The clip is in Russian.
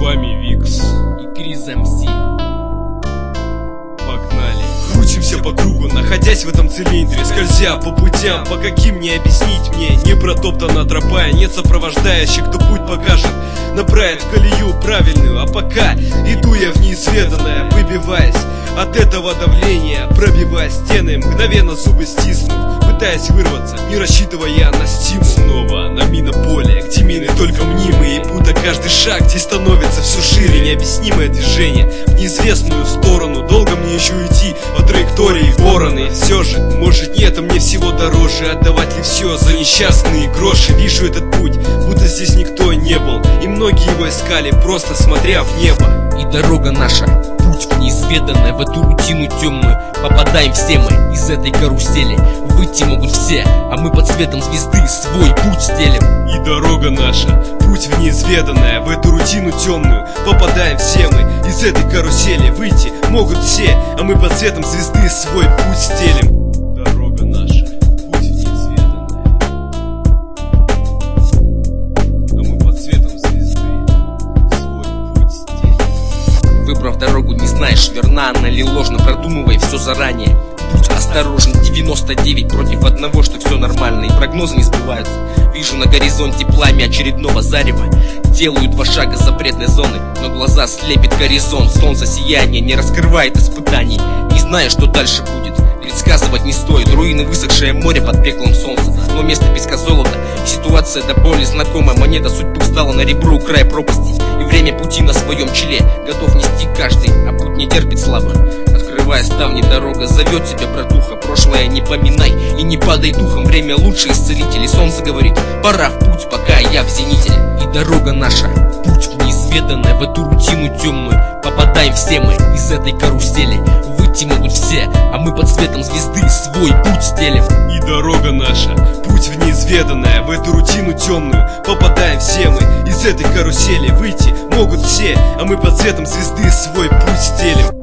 вами Викс и Криз МС. Погнали. Крутимся по кругу, находясь в этом цилиндре, скользя по путям, по каким не объяснить мне. Не протоптана тропа, нет сопровождающих, кто путь покажет, направит в колею правильную. А пока иду я в неизведанное, выбиваясь от этого давления, пробивая стены, мгновенно зубы стиснув, пытаясь вырваться, не рассчитывая на стимул. Снова на минополе, где мины только мнимые, и будто каждый шаг здесь становится все шире. Необъяснимое движение в неизвестную сторону. Долго мне еще идти по траектории вороны. Все же, может нет, а мне всего дороже отдавать ли все за несчастные гроши. Вижу этот путь, будто здесь никто не был, и многие его искали, просто смотря в небо. И дорога наша, путь в неизведанное, в эту рутину темную. Попадаем все мы из этой карусели. Выйти могут все, а мы под светом звезды свой путь стелим. И дорога наша, путь в неизведанное, в эту рутину темную. Попадаем все мы из этой карусели. Выйти могут все, а мы под светом звезды свой путь стелим. Дорога наша, путь в неизведанное, а мы под светом звезды свой путь стелим. Выбрав дорогу, не знаешь, верна она или ложно, продумывай все заранее. Будь осторожен, 99 против одного, что все нормально, и прогнозы не сбываются. Вижу на горизонте пламя очередного зарева. Делаю 2 шага запретной зоны, но глаза слепит горизонт. Солнце сияние не раскрывает испытаний. Не знаю, что дальше будет, предсказывать не стоит. Руины, высохшее море под пеклом солнца, но место песка золота. И ситуация до боли знакомая. Монета судьбы встала на ребро у края пропасти, и время пути на своем челе готов нести каждый, а путь не терпит слабых. Открывая ставни, дорога зовет тебя, братуха. Прошлое не поминай и не падай духом. Время лучший исцелитель, и солнце говорит: пора в путь, пока я в зените. И дорога наша, путь в неизведанное, в эту рутину темную. Попадаем все мы из этой карусели. Выйти могут все, а мы под светом звезды свой путь стелим. И дорога наша, путь в неизведанное, в эту рутину темную. Попадаем все мы из этой карусели. Выйти могут все, а мы под светом звезды свой путь стелим.